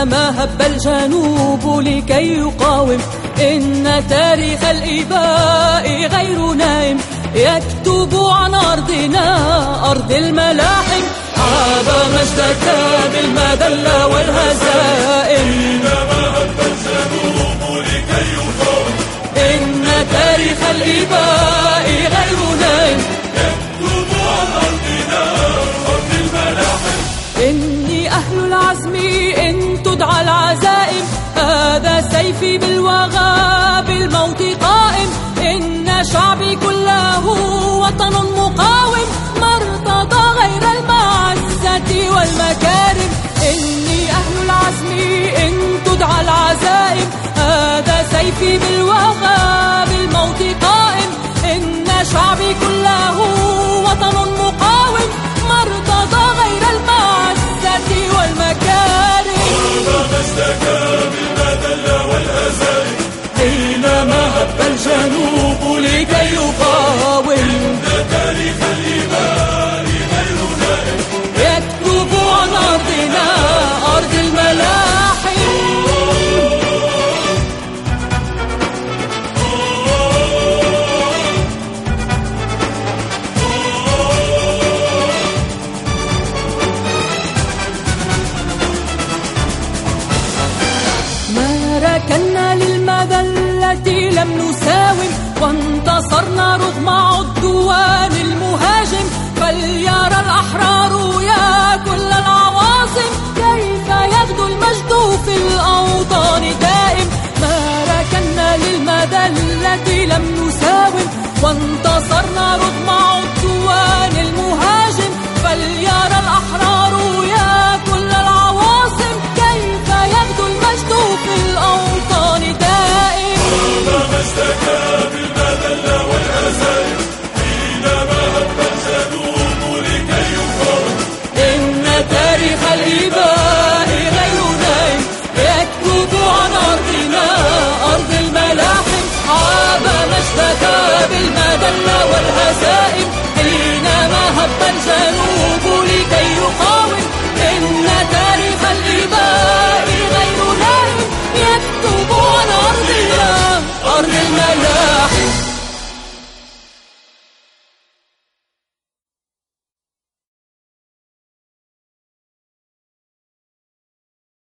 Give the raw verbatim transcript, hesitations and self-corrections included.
حينما هب الجنوب لكي يقاوم، إن تاريخ الإباء غير نائم، يكتب عن أرضنا أرض الملاحم. عاب مجدك بالمذلة والهزائم، حينما هب الجنوب لكي يقاوم، إن تاريخ الإباء غير نائم، يكتب عن أرضنا أرض الملاحم. إني أهل العزم إن تدعى العزائم، هذا سيفي بالوغى بالموت قائم، إن شعبي كله وطن مقاوم، ما ارتضى غير المعزة والمكارم. إني أهل العزم إن تدعى العزائم، هذا سيفي بالوغى بالموت قائم، إن شعبي كله وطن مقاوم، ما ارتضى غير المعزة والمكارم. عاب مجدك بالمذلة والهزائم، حينما هب الجنوب لكي يقاوم، إن تاريخ الإباء غير نائم، يكتب عن أرضنا أرض الملاحم. ما ركنا للمذلة لم نساوم، وانتصرنا رغم عدوان المهاجم، فليرى الأحرار يا كل العواصم كيف يغدو المجد في الأوطان دائم. ما ركنا للمذلة لم نساوم، وانتصرنا رغم عدوان المهاجم، فليرى الأحرار يا كل العواصم كيف يغدو المجد في الأوطان دائم. عاب مجدك بالمذلة والهزائم، حينما هب الجنوب لكي يقاوم، إن تاريخ الإباء غير نائم، يكتب عن أرضنا أرض الملاحم. عاب مجدك بالمذلة والهزائم، حينما هب الجنوب